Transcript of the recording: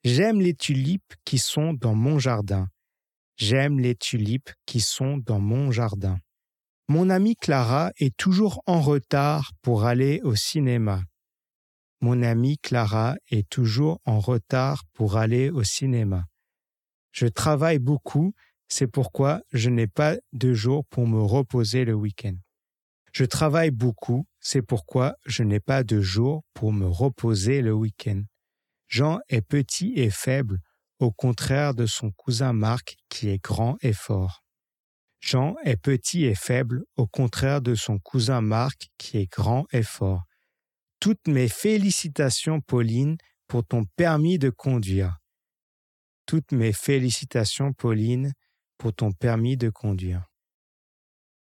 J'aime les tulipes qui sont dans mon jardin. J'aime les tulipes qui sont dans mon jardin. Mon amie Clara est toujours en retard pour aller au cinéma. Mon amie Clara est toujours en retard pour aller au cinéma. Je travaille beaucoup, c'est pourquoi je n'ai pas de jour pour me reposer le week-end. Je travaille beaucoup, c'est pourquoi je n'ai pas de jour pour me reposer le week-end. Jean est petit et faible, au contraire de son cousin Marc qui est grand et fort. Jean est petit et faible, au contraire de son cousin Marc qui est grand et fort. Toutes mes félicitations, Pauline, pour ton permis de conduire. Toutes mes félicitations, Pauline, pour ton permis de conduire.